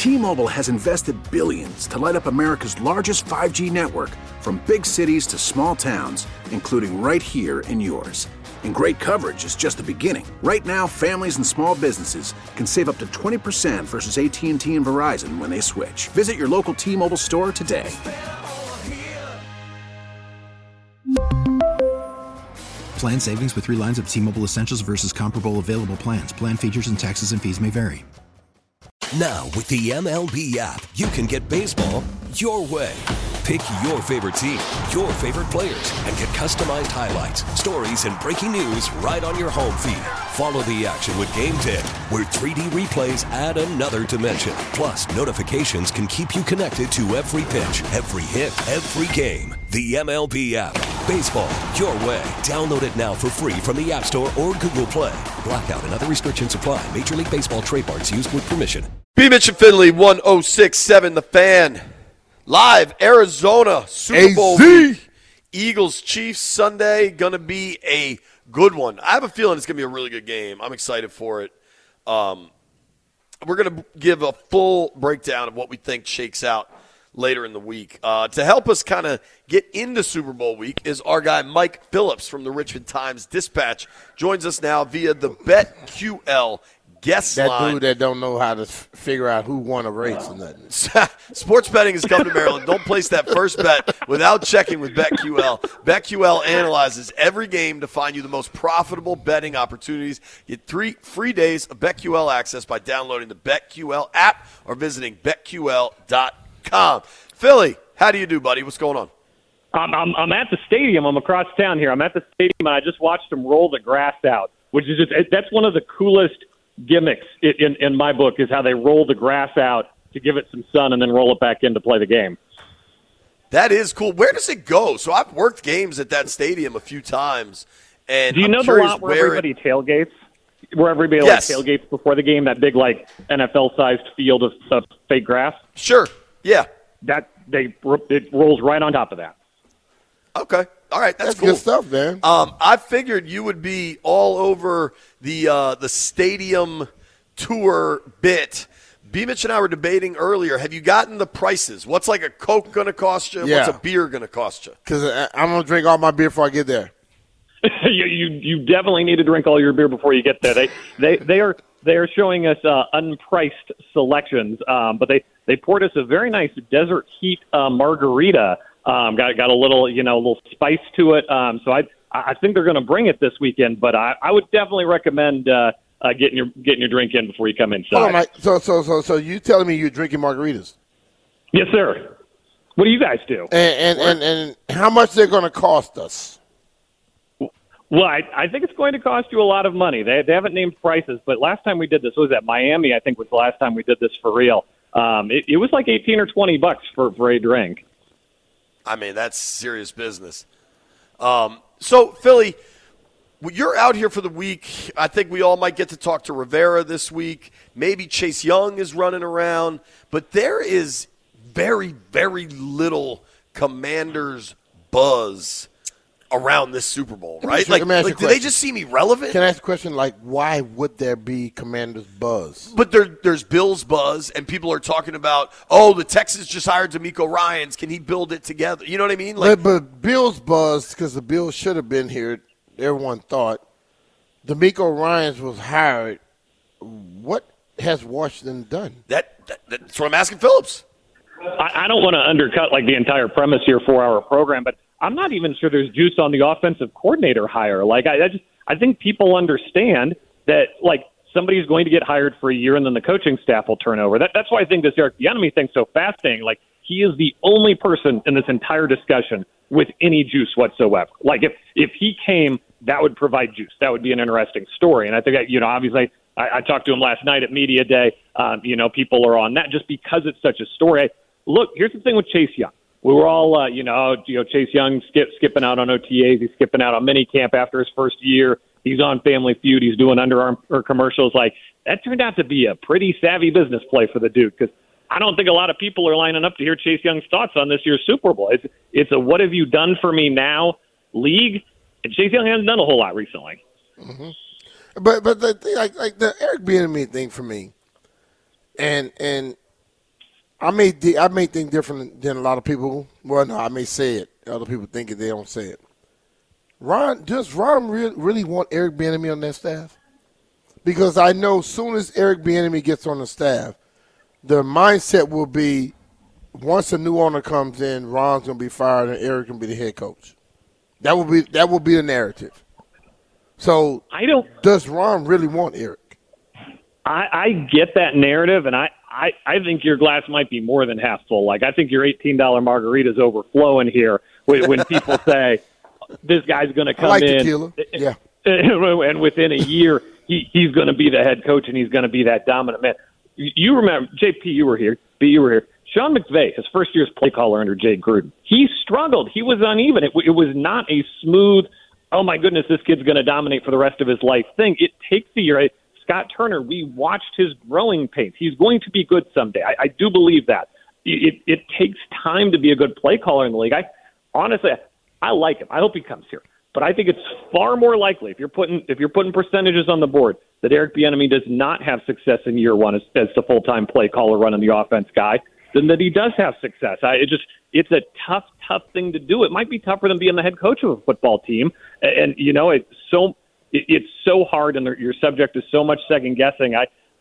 T-Mobile has invested billions to light up America's largest 5G network, from big cities to small towns, including right here in yours. And great coverage is just the beginning. Right now, families and small businesses can save up to 20% versus AT&T and Verizon when they switch. Visit your local T-Mobile store today. Plan savings with 3 lines of T-Mobile Essentials versus comparable available plans. Plan features and taxes and fees may vary. Now, with the MLB app, you can get baseball your way. Pick your favorite team, your favorite players, and get customized highlights, stories, and breaking news right on your home feed. Follow the action with Game Day, where 3D replays add another dimension. Plus, notifications can keep you connected to every pitch, every hit, every game. The MLB app. Baseball your way. Download it now for free from the App Store or Google Play. Blackout and other restrictions apply. Major League Baseball trademarks used with permission. B. Mitch and Finley, 106.7 The Fan. Live, Arizona, Super Bowl week. Eagles, Chiefs, Sunday. Going to be a good one. I have a feeling it's going to be a really good game. I'm excited for it. We're going to give a full breakdown of what we think shakes out later in the week. To help us kind of get into Super Bowl week is our guy Mike Phillips from the Richmond Times-Dispatch. Joins us now via the BetQL guest line. That dude that don't know how to figure out who won a race or nothing. Sports betting has come to Maryland. Don't place that first bet without checking with BetQL. BetQL analyzes every game to find you the most profitable betting opportunities. Get 3 free days of BetQL access by downloading the BetQL app or visiting BetQL.com. Philly, how do you do, buddy? What's going on? I'm at the stadium. I'm across town here. I'm at the stadium, and I just watched them roll the grass out, which is that's one of the coolest gimmicks in my book, is how they roll the grass out to give it some sun and then roll it back in to play the game. That is cool. Where does it go? So I've worked games at that stadium a few times. And do you know the lot where everybody tailgates? Where everybody tailgates before the game, that big NFL-sized field of fake grass? Sure, yeah. It rolls right on top of that. Okay. All right, that's cool. Good stuff, man. I figured you would be all over the stadium tour bit. B. Mitch and I were debating earlier. Have you gotten the prices? What's like a Coke going to cost you? Yeah. What's a beer going to cost you? Because I'm going to drink all my beer before I get there. you definitely need to drink all your beer before you get there. They are showing us unpriced selections, but they poured us a very nice desert heat margarita. Got a little spice to it. So I think they're going to bring it this weekend. But I would definitely recommend getting your drink in before you come inside. Hold on, Mike. So you telling me you're drinking margaritas? Yes, sir. What do you guys do? And how much they're going to cost us? Well, I think it's going to cost you a lot of money. They haven't named prices, but last time we did this was at Miami. I think was the last time we did this for real. It was like $18 or $20 for a drink. I mean, that's serious business. So, Philly, you're out here for the week. I think we all might get to talk to Rivera this week. Maybe Chase Young is running around. But there is very, very little Commanders buzz around this Super Bowl, right? Do they just seem irrelevant? Can I ask a question? Why would there be Commanders buzz? But there's Bills buzz, and people are talking about, the Texans just hired DeMeco Ryans. Can he build it together? You know what I mean? But Bills buzz, because the Bills should have been here, everyone thought. DeMeco Ryans was hired. What has Washington done? That's what I'm asking Phillips. I don't want to undercut the entire premise here 4-hour program, but I'm not even sure there's juice on the offensive coordinator hire. I think people understand that somebody's going to get hired for a year and then the coaching staff will turn over. That's why I think this Eric Bieniemy thing's so fascinating. He is the only person in this entire discussion with any juice whatsoever. If he came, that would provide juice. That would be an interesting story. And I think obviously I talked to him last night at Media Day. People are on that just because it's such a story. Look, here's the thing with Chase Young. We were all, Chase Young skipping out on OTAs. He's skipping out on minicamp after his first year. He's on Family Feud. He's doing underarm or commercials. That turned out to be a pretty savvy business play for the dude, because I don't think a lot of people are lining up to hear Chase Young's thoughts on this year's Super Bowl. It's a what have you done for me now league, and Chase Young hasn't done a whole lot recently. Mm-hmm. But the thing, the Eric Bieniemy thing for me, and I may think different than a lot of people. Well, no, I may say it. Other people think it, they don't say it. Does Ron really want Eric Bieniemy on that staff? Because I know as soon as Eric Bieniemy gets on the staff, the mindset will be once a new owner comes in, Ron's going to be fired and Eric can be the head coach. That will be the narrative. So does Ron really want Eric? I get that narrative, and I think your glass might be more than half full. Like, I think your $18 margarita is overflowing here when people say this guy's going to come in. Tequila. Yeah. And within a year, he's going to be the head coach and he's going to be that dominant man. You remember, JP, you were here. B, you were here. Sean McVay, his first year's play caller under Jay Gruden, he struggled. He was uneven. It was not a smooth, oh, my goodness, this kid's going to dominate for the rest of his life thing. It takes a year. Scott Turner, we watched his growing pains. He's going to be good someday. I do believe that. It takes time to be a good play caller in the league. Honestly, I like him. I hope he comes here. But I think it's far more likely, if you're putting percentages on the board, that Eric Bieniemy does not have success in year one as the full-time play caller running the offense guy, than that he does have success. It's a tough thing to do. It might be tougher than being the head coach of a football team. And it's so hard, and you're subject to so much second guessing.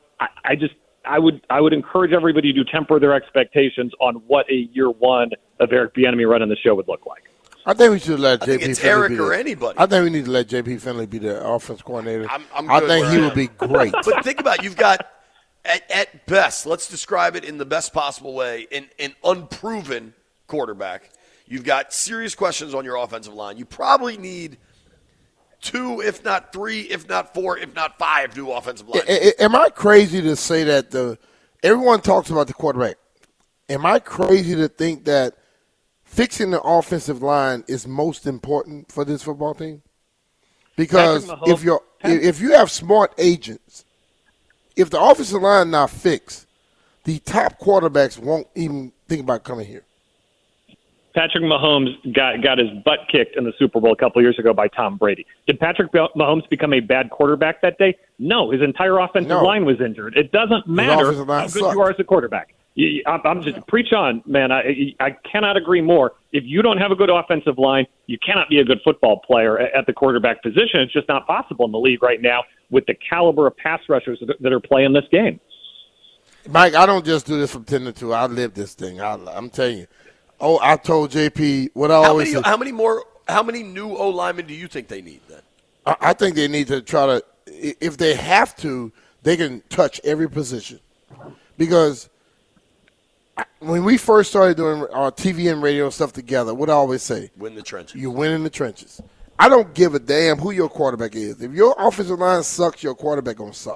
I would encourage everybody to temper their expectations on what a year one of Eric Bieniemy running the show would look like. I think we should let JP Finley Eric or anybody. I think we need to let JP Finley be the offense coordinator. I think he would be great. But think about it. You've got, at best, let's describe it in the best possible way, an unproven quarterback. You've got serious questions on your offensive line. You probably need 2, if not 3, if not 4, if not 5 new offensive line. Am I crazy to say that everyone talks about the quarterback? Am I crazy to think that fixing the offensive line is most important for this football team? Because if you have smart agents, if the offensive line not fixed, the top quarterbacks won't even think about coming here. Patrick Mahomes got his butt kicked in the Super Bowl a couple of years ago by Tom Brady. Did Patrick Mahomes become a bad quarterback that day? No, his entire offensive line was injured. It doesn't matter how good you are as a quarterback. I'm just preach on, man. I cannot agree more. If you don't have a good offensive line, you cannot be a good football player at the quarterback position. It's just not possible in the league right now with the caliber of pass rushers that are playing this game. Mike, I don't just do this from 10 to 2. I live this thing. I'm telling you. Oh, I told JP what I always say. How many new O linemen do you think they need then? I think they need to try to, if they have to, they can touch every position. Because when we first started doing our TV and radio stuff together, what I always say? Win the trenches. You win in the trenches. I don't give a damn who your quarterback is. If your offensive line sucks, your quarterback going to suck.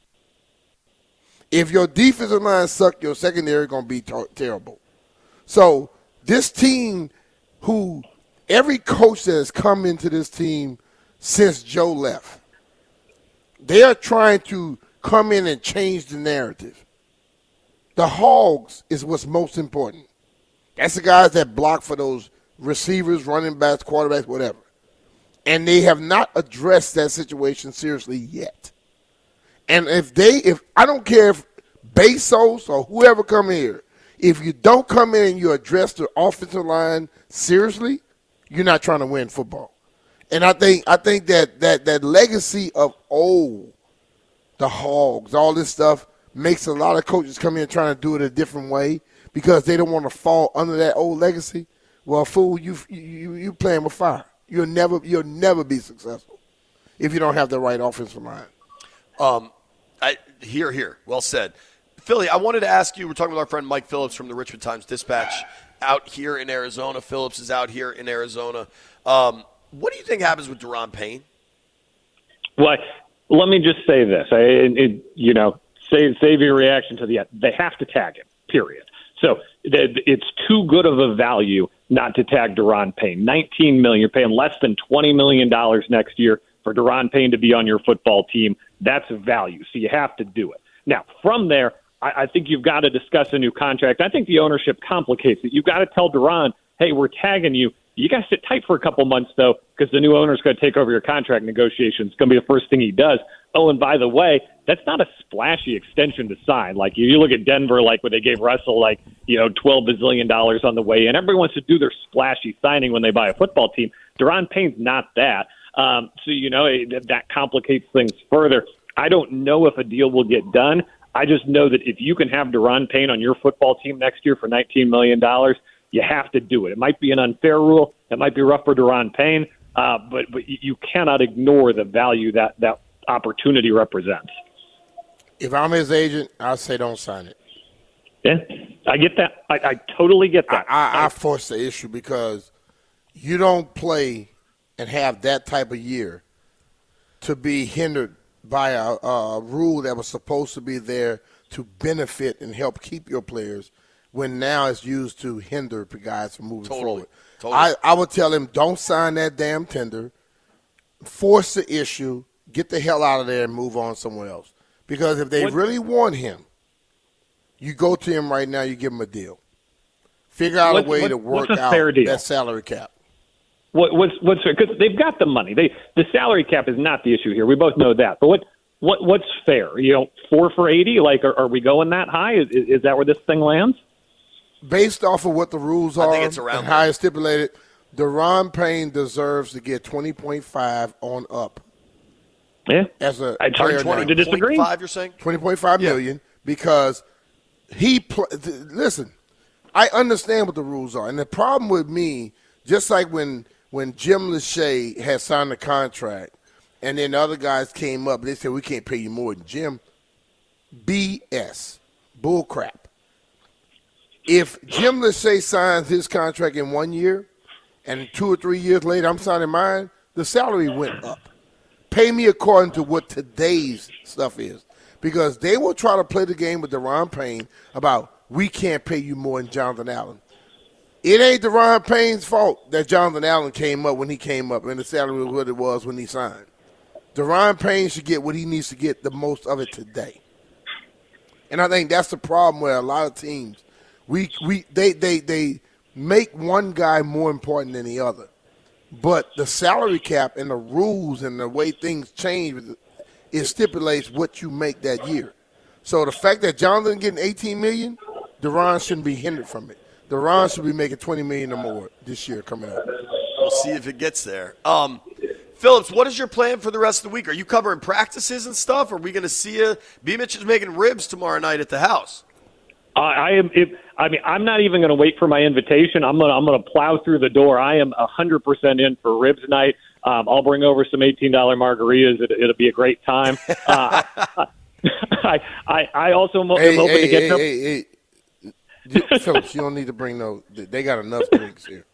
If your defensive line sucks, your secondary going to be terrible. So this team, who every coach that has come into this team since Joe left, they are trying to come in and change the narrative. The Hogs is what's most important. That's the guys that block for those receivers, running backs, quarterbacks, whatever. And they have not addressed that situation seriously yet. And if I don't care if Bezos or whoever come here, if you don't come in and you address the offensive line seriously, you're not trying to win football. And I think that legacy of the Hogs, all this stuff, makes a lot of coaches come in trying to do it a different way because they don't want to fall under that old legacy. Well, fool, you playing with fire. You'll never be successful if you don't have the right offensive line. Here. Well said. Philly, I wanted to ask you, we're talking with our friend Mike Phillips from the Richmond Times-Dispatch out here in Arizona. Phillips is out here in Arizona. What do you think happens with Daron Payne? Well, let me just say this. Save your reaction to they have to tag him, period. So it's too good of a value not to tag Daron Payne. $19 million, you're paying less than $20 million next year for Daron Payne to be on your football team. That's a value, so you have to do it. Now, from there, I think you've got to discuss a new contract. I think the ownership complicates it. You've got to tell Daron, hey, we're tagging you. You got to sit tight for a couple months, though, because the new owner's going to take over your contract negotiations. It's going to be the first thing he does. Oh, and by the way, that's not a splashy extension to sign. Like, you look at Denver, like, where they gave Russell, like, $12 bazillion on the way in. Everybody wants to do their splashy signing when they buy a football team. Daron Payne's not that. That complicates things further. I don't know if a deal will get done. I just know that if you can have Daron Payne on your football team next year for $19 million, you have to do it. It might be an unfair rule. It might be rough for Daron Payne, but you cannot ignore the value that opportunity represents. If I'm his agent, I'd say don't sign it. Yeah, I get that. I totally get that. I force the issue because you don't play and have that type of year to be hindered by a rule that was supposed to be there to benefit and help keep your players, when now it's used to hinder the guys from moving forward. Totally. I would tell him, don't sign that damn tender, force the issue, get the hell out of there and move on somewhere else. Because if they really want him, you go to him right now, you give him a deal. Figure out a way to work out that salary cap. What's fair? Because they've got the money. The salary cap is not the issue here. We both know that. But what's fair? 4 for $80? Like, are we going that high? Is that where this thing lands? Based off of what the rules are and how it's stipulated, Daron Payne deserves to get 20.5 on up. Yeah, as a I player, 20 to disagree. 5, you're saying 20.5 million because listen. I understand what the rules are, and the problem with me, just like when Jim Lachey had signed the contract, and then the other guys came up, they said we can't pay you more than Jim. BS, bull crap. If Jim Lachey signs his contract in 1 year, and 2 or 3 years later I'm signing mine, the salary went up. Pay me according to what today's stuff is. Because they will try to play the game with Daron Payne about we can't pay you more than Jonathan Allen. It ain't Daron Payne's fault that Jonathan Allen came up when he came up and the salary was what it was when he signed. Daron Payne should get what he needs to get, the most of it today. And I think that's the problem where a lot of teams, they make one guy more important than the other. But the salary cap and the rules and the way things change, it stipulates what you make that year. So the fact that Jonathan getting $18 million, Daron shouldn't be hindered from it. Daron should be making $20 million or more this year coming up. We'll see if it gets there. Phillips, what is your plan for the rest of the week? Are you covering practices and stuff? Are we going to see you? B-Mitch is making ribs tomorrow night at the house. I'm not even going to wait for my invitation. I'm going to plow through the door. I am 100% in for ribs night. I'll bring over some $18 margaritas. It'll be a great time. I also am hoping to get them. Hey. Phillips, you don't need to bring no. They got enough drinks here.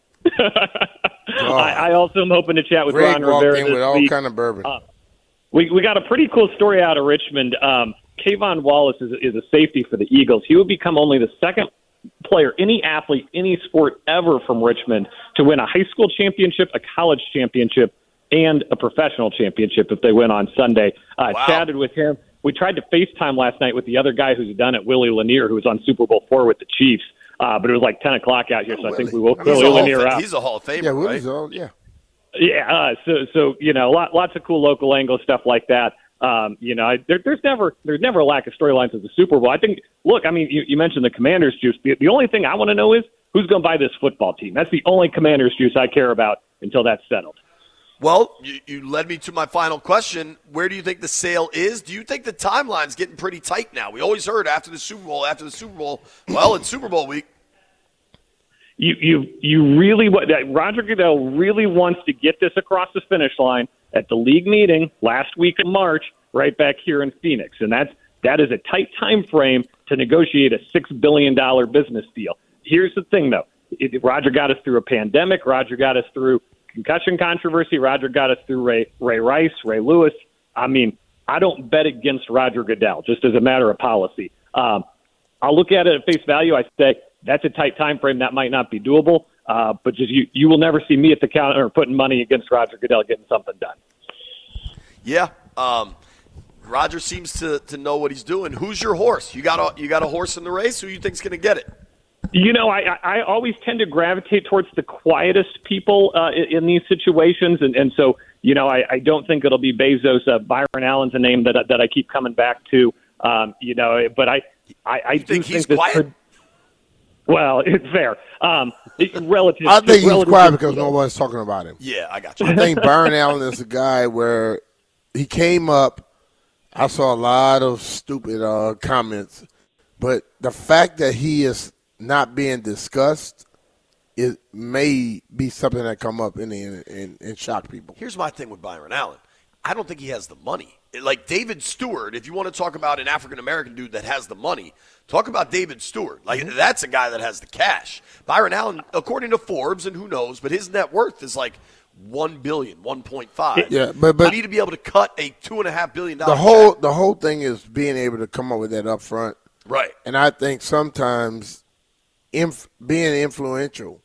I also am hoping to chat with Greg Ron Rivera in this with all week. kind of bourbon. We got a pretty cool story out of Richmond. Kayvon Wallace is a safety for the Eagles. He would become only the second player, any athlete, any sport ever from Richmond to win a high school championship, a college championship, and a professional championship if they win on Sunday. Wow. Chatted with him. We tried to FaceTime last night with the other guy who's done it, Willie Lanier, who was on Super Bowl IV with the Chiefs. But it was like 10 o'clock out here, so I think we woke Willie Lanier out. He's a Hall of Famer, yeah, right? Yeah. Yeah, so lots of cool local angles, stuff like that. There's never a lack of storylines at the Super Bowl. I think, look, I mean, you mentioned the Commanders juice. The only thing I want to know is who's going to buy this football team. That's the only Commanders juice I care about until that's settled. Well, you led me to my final question. Where do you think the sale is? Do you think the timeline's getting pretty tight now? We always heard after the Super Bowl. Well, it's Super Bowl week. You really Roger Goodell really wants to get this across the finish line at the league meeting last week of March, right back here in Phoenix, and that is a tight time frame to negotiate a $6 billion business deal. Here's the thing, though: Roger got us through a pandemic. Roger got us through concussion controversy. Roger got us through Ray Rice, Ray Lewis. I mean, I don't bet against Roger Goodell, just as a matter of policy. I'll look at it at face value. I say that's a tight time frame. That might not be doable, but just you will never see me at the counter putting money against Roger Goodell getting something done. Yeah, Roger seems to know what he's doing. Who's your horse? You got a horse in the race? Who you think's going to get it? I always tend to gravitate towards the quietest people in these situations, and so I don't think it'll be Bezos. Byron Allen's a name that I keep coming back to. But I do think this quiet? could. Well, it's fair. Relative. I think he's quiet because no one's talking about him. Yeah, I got you. I think Byron Allen is a guy where he came up. I saw a lot of stupid comments, but the fact that he is not being discussed, it may be something that come up and shock people. Here's my thing with Byron Allen. I don't think he has the money. Like David Stewart, if you want to talk about an African-American dude that has the money, talk about David Stewart. Like, that's a guy that has the cash. Byron Allen, according to Forbes, and who knows, but his net worth is like $1 billion, 1.5. Yeah, but you need to be able to cut a $2.5 billion the whole thing is being able to come up with that up front. Right. And I think sometimes being influential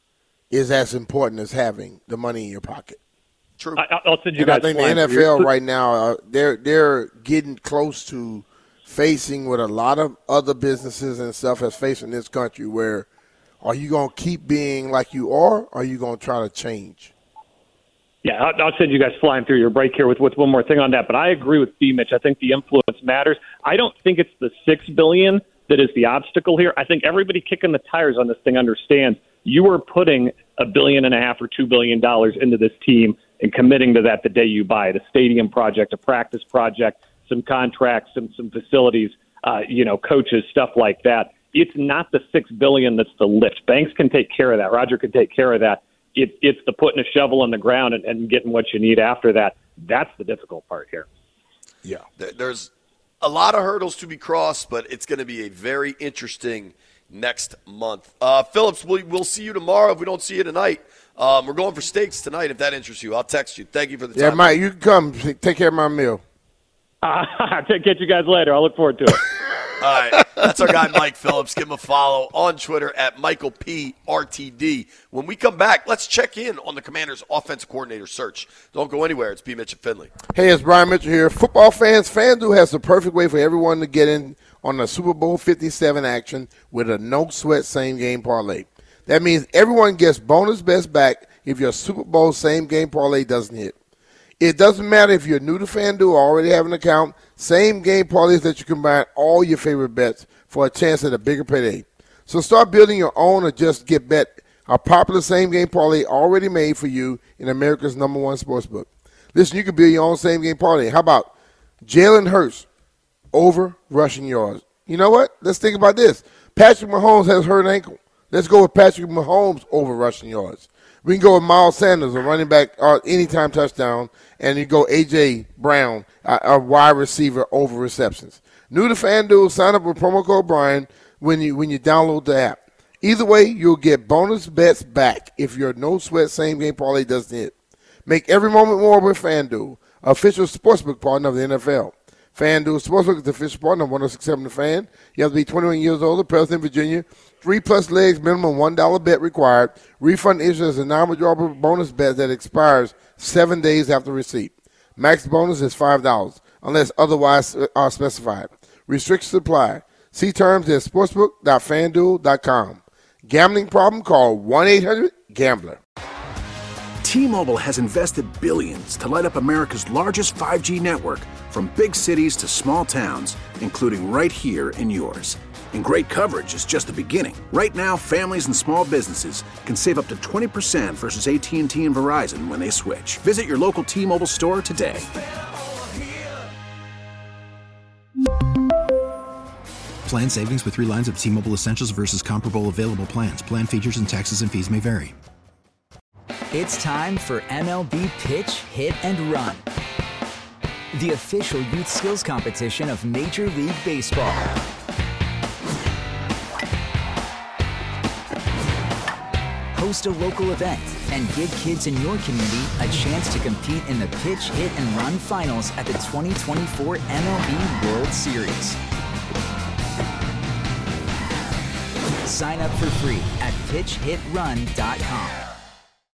is as important as having the money in your pocket. True. I'll send you and guys. I think the NFL right now, they're getting close to facing what a lot of other businesses and stuff has faced in this country. Where are you going to keep being like you are, or are you going to try to change? Yeah, I'll send you guys flying through your break here with one more thing on that. But I agree with B. Mitch. I think the influence matters. I don't think it's the $6 billion that is the obstacle here. I think everybody kicking the tires on this thing understands you are putting $1.5 billion or $2 billion into this team and committing to that the day you buy it. A stadium project, a practice project, some contracts, some facilities, coaches, stuff like that. It's not the $6 billion that's the lift. Banks can take care of that. Roger can take care of that. It's the putting a shovel in the ground and getting what you need after that. That's the difficult part here. Yeah. There's a lot of hurdles to be crossed, but it's going to be a very interesting next month. Phillips, we'll see you tomorrow if we don't see you tonight. We're going for steaks tonight if that interests you. I'll text you. Thank you for the time. Yeah, Mike, you can come. Take care of my meal. Catch you guys later. I'll look forward to it. All right. That's our guy, Mike Phillips. Give him a follow on Twitter at MichaelPRTD. When we come back, let's check in on the Commanders' offensive coordinator search. Don't go anywhere. It's B. Mitch and Finley. Hey, it's Brian Mitchell here. Football fans, FanDuel has the perfect way for everyone to get in on the Super Bowl 57 action with a no-sweat same-game parlay. That means everyone gets bonus bets back if your Super Bowl same-game parlay doesn't hit. It doesn't matter if you're new to FanDuel or already have an account. Same-game parlays let you combine all your favorite bets for a chance at a bigger payday. So start building your own or just get bet a popular same-game parlay already made for you in America's #1 sportsbook. Listen, you can build your own same-game parlay. How about Jalen Hurts over rushing yards? You know what? Let's think about this. Patrick Mahomes has hurt ankle. Let's go with Patrick Mahomes over rushing yards. We can go with Miles Sanders, a running back, anytime touchdown, and you go A.J. Brown, a wide receiver over receptions. New to FanDuel, sign up with promo code Brian when you download the app. Either way, you'll get bonus bets back if your no-sweat same-game parlay doesn't hit. Make every moment more with FanDuel, official sportsbook partner of the NFL. FanDuel Sportsbook is the official partner of 106.7 The Fan. You have to be 21 years old, present in Virginia. 3+ legs, minimum $1 bet required. Refund issued as a non-withdrawable bonus bet that expires 7 days after receipt. Max bonus is $5 unless otherwise specified. Restrictions apply. See terms at sportsbook.fanduel.com. Gambling problem? Call 1-800-GAMBLER. T-Mobile has invested billions to light up America's largest 5G network, from big cities to small towns, including right here in yours. And great coverage is just the beginning. Right now, families and small businesses can save up to 20% versus AT&T and Verizon when they switch. Visit your local T-Mobile store today. Plan savings with 3 lines of T-Mobile Essentials versus comparable available plans. Plan features and taxes and fees may vary. It's time for MLB Pitch, Hit, and Run, the official youth skills competition of Major League Baseball. Host a local event and give kids in your community a chance to compete in the Pitch, Hit, and Run finals at the 2024 MLB World Series. Sign up for free at pitchhitrun.com.